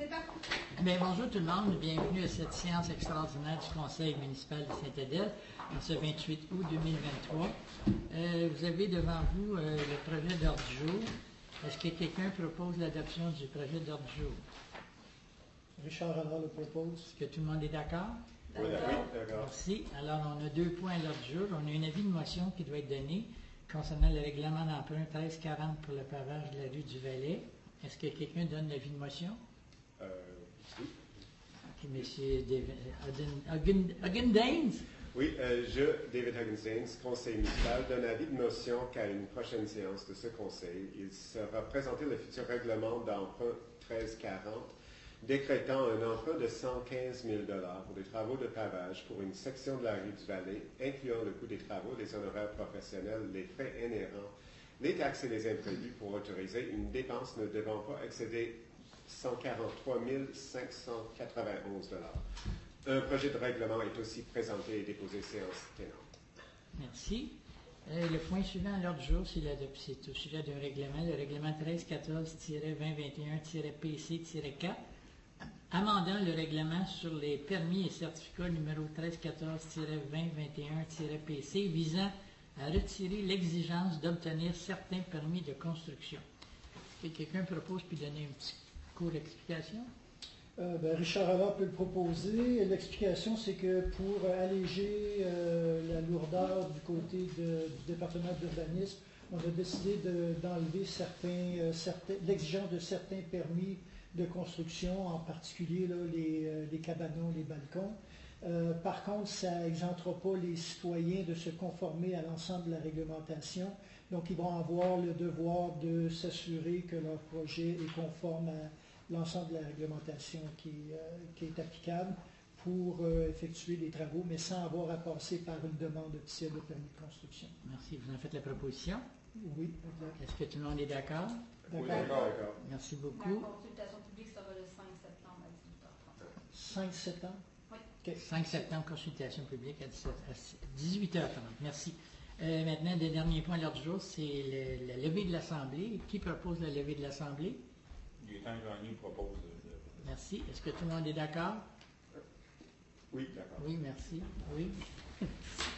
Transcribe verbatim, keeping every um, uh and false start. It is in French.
Bien, bonjour tout le monde, bienvenue à cette séance extraordinaire du Conseil municipal de Saint-Adèle en ce vingt-huit août deux mille vingt-trois. Euh, vous avez devant vous euh, le projet d'ordre du jour. Est-ce que quelqu'un propose l'adoption du projet d'ordre du jour? Richard Renard le propose. Est-ce que tout le monde est d'accord? Oui, d'accord. Merci. Alors, on a deux points à l'ordre du jour. On a une avis de motion qui doit être donné concernant le règlement d'emprunt treize quarante pour le pavage de la rue du Valais. Est-ce que quelqu'un donne l'avis de motion? Euh, oui. Ok, Monsieur Huggendains. Oui, euh, je, David Huggenstains, conseiller municipal, donne avis de motion qu'à une prochaine séance de ce conseil, il sera présenté le futur règlement d'emprunt treize quarante, décrétant un emprunt de cent quinze mille dollars pour des travaux de pavage pour une section de la rue du Valais, incluant le coût des travaux, les honoraires professionnels, les frais inhérents, les taxes et les imprévus pour autoriser une dépense ne devant pas excéder cent quarante-trois mille cinq cent quatre-vingt-onze dollars. Un projet de règlement est aussi présenté et déposé séance tenante. Merci. Euh, le point suivant à l'ordre du jour, c'est, c'est au sujet d'un règlement, le règlement treize quatorze vingt vingt et un P C quatre, amendant le règlement sur les permis et certificats numéro treize quatorze vingt vingt et un P C visant à retirer l'exigence d'obtenir certains permis de construction. Est-ce que quelqu'un propose puis donner un petit cours d'explication? Euh, ben, Richard Renard peut le proposer. L'explication, c'est que pour alléger euh, la lourdeur du côté de, du département d'urbanisme, on a décidé de, d'enlever certains, euh, certains, l'exigence de certains permis de construction, en particulier là, les, euh, les cabanons, les balcons. Euh, par contre, ça n'exentera pas les citoyens de se conformer à l'ensemble de la réglementation. Donc, ils vont avoir le devoir de s'assurer que leur projet est conforme à l'ensemble de la réglementation qui, euh, qui est applicable pour euh, effectuer les travaux, mais sans avoir à passer par une demande officielle de permis de construction. Merci. Vous en faites la proposition? Oui, exact. Est-ce que tout le monde est d'accord? D'accord. Oui, d'accord, d'accord. Merci beaucoup. La consultation publique sera le cinq septembre à dix-huit heures trente. cinq septembre? Oui. Okay. cinq septembre, consultation publique à dix-huit heures trente. Merci. Euh, maintenant, le dernier point à l'ordre du jour, c'est le, la levée de l'Assemblée. Qui propose la levée de l'Assemblée? Gaétan Gagné propose de, de... Merci. Est-ce que tout le monde est d'accord? Oui, d'accord. Oui, merci. Oui.